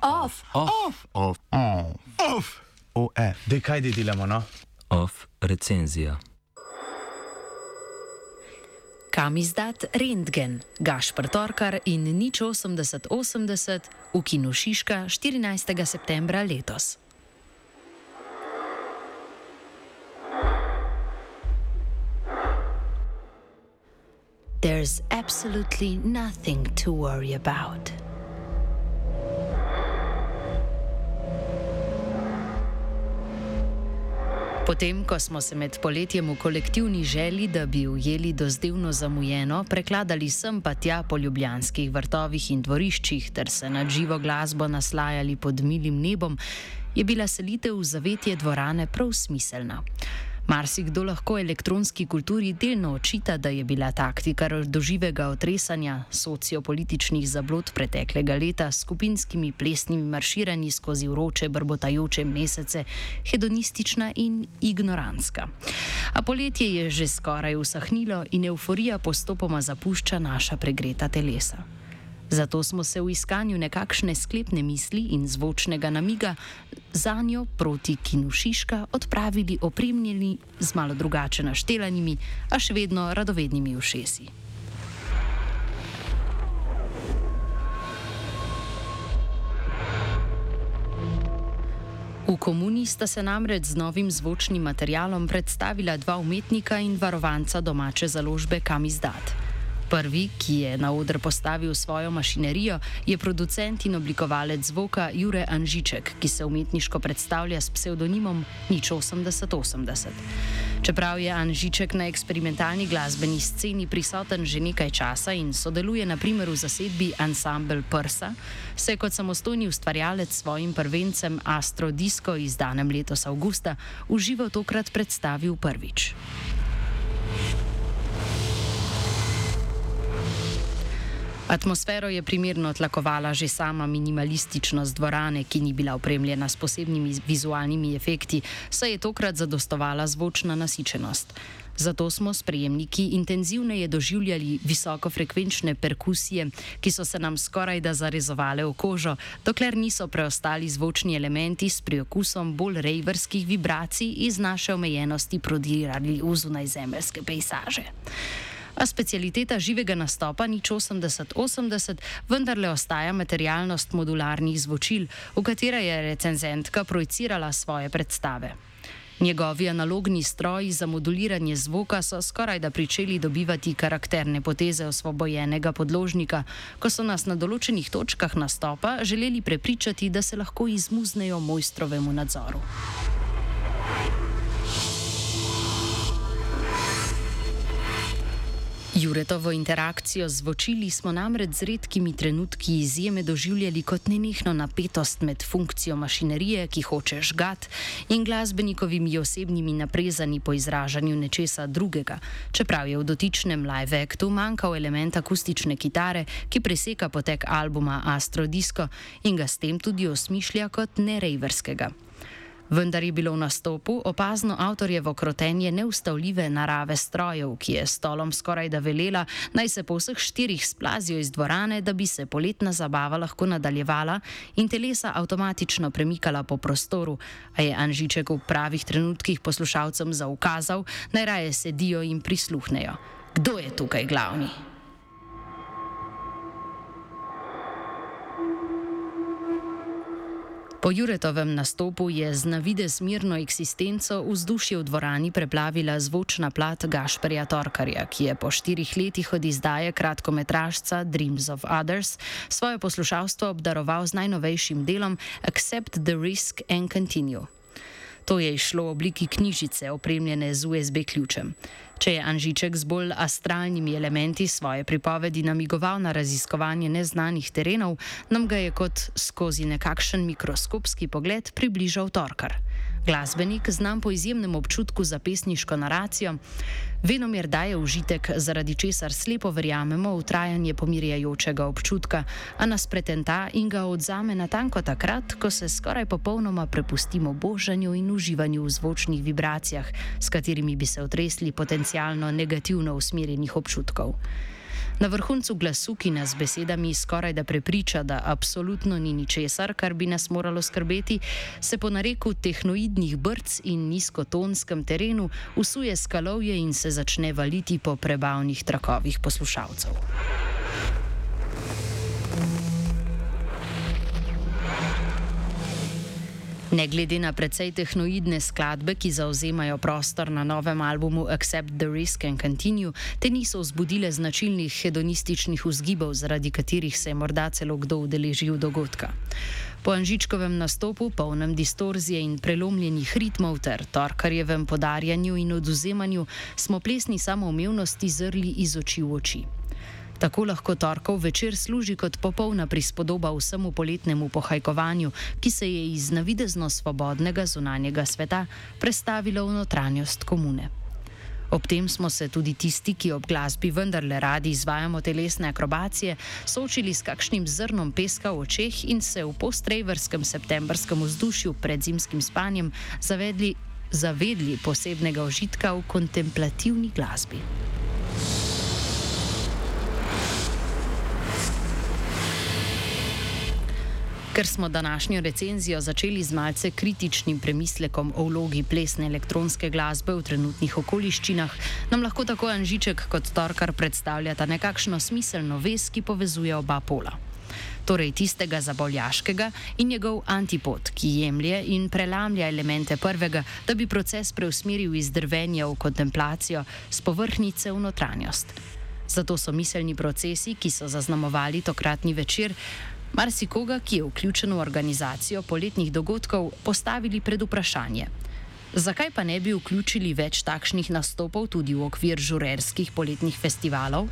Off. Dej, kaj delamo, no? Off recenzija. Kamizdat Rentgen, Gašper Torkar in nič 8080 v kinu Šiška 14. septembra letos. There's absolutely nothing to worry about. Potem, ko smo se med poletjem v kolektivni želji, da bi ujeli dozdevno zamujeno, prekladali sem pa tja po ljubljanskih vrtovih in dvoriščih ter se nad živo glasbo naslajali pod milim nebom, je bila selitev v zavetje dvorane prav smiselna. Marsikdo lahko elektronski kulturi delno očita, da je bila taktika doživega otresanja sociopolitičnih zablod preteklega leta s skupinskimi plesnimi marširanji skozi vroče, brbotajoče mesece hedonistična in ignorantska. A poletje je že skoraj usahnilo in evforija postopoma zapušča naša pregreta telesa. Zato smo se v iskanju nekakšne sklepne misli in zvočnega namiga zanjo proti kinu Šiška odpravili opremljeni z malo drugače naštelanimi, a še vedno radovednimi ušesi. V Komuni sta se namreč z novim zvočnim materialom predstavila dva umetnika in varovanca domače založbe Kamizdat. Prvi, ki je na oder postavil svojo mašinerijo, je producent in oblikovalec zvoka Jure Anžiček, ki se umetniško predstavlja s psevdonimom nič 8080. Čeprav je Anžiček na eksperimentalni glasbeni sceni prisoten že nekaj časa in sodeluje na primer v zasedbi Ansambel Prsa, se je kot samostojni ustvarjalec svojim prvencem Astro Disco, izdanem letos avgusta, v živo tokrat predstavil prvič. Atmosfero je primerno tlakovala že sama minimalističnost dvorane, ki ni bila opremljena s posebnimi vizualnimi efekti, saj je tokrat zadostovala zvočna nasičenost. Zato smo sprejemniki intenzivneje doživljali visokofrekvenčne perkusije, ki so se nam skorajda zarezovale v kožo, dokler niso preostali zvočni elementi s priokusom bolj rejverskih vibracij iz naše omejenosti prodirali v zunajzemeljske pejsaže. A specialiteta živega nastopa nič 8080 vendarle ostaja materialnost modularnih zvočil, v katera je recenzentka projicirala svoje predstave. Njegovi analogni stroji za moduliranje zvoka so skorajda pričeli dobivati karakterne poteze osvobojenega podložnika, ko so nas na določenih točkah nastopa želeli prepričati, da se lahko izmuznejo mojstrovemu nadzoru. Juretovo interakcijo z zvočili smo namreč z redkimi trenutki izjeme doživljali kot nenehno napetost med funkcijo mašinerije, ki hoče žgat, in glasbenikovimi osebnimi naprezanji po izražanju nečesa drugega, čeprav je v dotičnem live actu manjkal element akustične kitare, ki preseka potek albuma Astro Disco in ga s tem tudi osmišlja kot nerejverskega. Vendar je bilo v nastopu opazno avtorjevo krotenje neustavljive narave strojev, ki je stolom skorajda velela, naj se po vseh štirih splazijo iz dvorane, da bi se poletna zabava lahko nadaljevala in telesa avtomatično premikala po prostoru, a je Anžiček v pravih trenutkih poslušalcem zaukazal, naj raje sedijo in prisluhnejo. Kdo je tukaj glavni? Po Juretovem nastopu je z navidez mirno eksistenco vzdušje v dvorani preplavila zvočna plat Gašperja Torkarja, ki je po 4 letih od izdaje kratkometražca Dreams of Others svoje poslušalstvo obdaroval z najnovejšim delom Accept the Risk and Continue. To je išlo v obliki knjižice, opremljene z USB ključem. Če je Anžiček z bolj astralnimi elementi svoje pripovedi namigoval na raziskovanje neznanih terenov, nam ga je kot skozi nekakšen mikroskopski pogled približal Torkar. Glasbenik, znan po izjemnem občutku za pesniško naracijo, venomer daje užitek, zaradi česar slepo verjamemo v trajanje pomirjajočega občutka, a nas pretenta in ga odzame natanko takrat, ko se skoraj popolnoma prepustimo božanju in uživanju v zvočnih vibracijah, s katerimi bi se otresli potencialno negativno usmerjenih občutkov. Na vrhuncu glasu, ki nas besedami skoraj da prepriča, da absolutno ni ničesar, kar bi nas moralo skrbeti, se po nareku tehnoidnih brc in nizkotonskem terenu usuje skalovje in se začne valiti po prebavnih trakovih poslušalcev. Ne glede na precej tehnoidne skladbe, ki zauzemajo prostor na novem albumu Accept the Risk and Continue, te niso vzbudile značilnih hedonističnih vzgibov, zaradi katerih se je morda celo kdo udeležil dogodka. Po Anžičkovem nastopu, polnem distorzije in prelomljenih ritmov ter Torkarjevem podarjanju in odvzemanju, smo plesni samoumevnosti zrli iz oči v oči. Tako lahko torkov večer služi kot popolna prispodoba vsemu poletnemu pohajkovanju, ki se je iz navidezno svobodnega zunanjega sveta prestavilo v notranjost komune. Ob tem smo se tudi tisti, ki ob glasbi vendarle radi izvajamo telesne akrobacije, soočili s kakšnim zrnom peska v očeh in se v postrejverskem septembrskem vzdušju pred zimskim spanjem zavedli posebnega užitka v kontemplativni glasbi. Ker smo današnjo recenzijo začeli z malce kritičnim premislekom o vlogi plesne elektronske glasbe v trenutnih okoliščinah, nam lahko tako Anžiček kot Torkar predstavljata nekakšno smiselno vez, ki povezuje oba pola. Torej tistega zabavljaškega in njegov antipod, ki jemlje in prelamlja elemente prvega, da bi proces preusmeril iz drvenja v kontemplacijo, s povrhnjice v notranjost. Zato so miselni procesi, ki so zaznamovali tokratni večer, marsikoga, ki je vključen v organizacijo poletnih dogodkov, postavili pred vprašanje. Zakaj pa ne bi vključili več takšnih nastopov tudi v okvir žurerskih poletnih festivalov?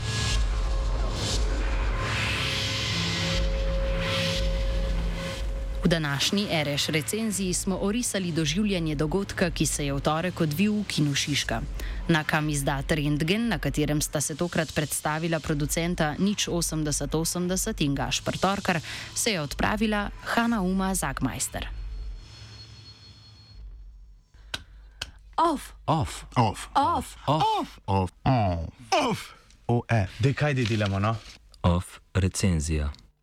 V današnji RŠ recenziji smo orisali doživljanje dogodka, ki se je v torek odvil v kinu Šiška. Na Kam izdat Rentgen, na katerem sta se tokrat predstavila producenta Nič 8080 in Gašper Torkar, se je odpravila Hanna Uma Zagmeister. Off. Off. Off. Off. Off. Off. Off. Off. Kaj delamo, no? Off recenzija.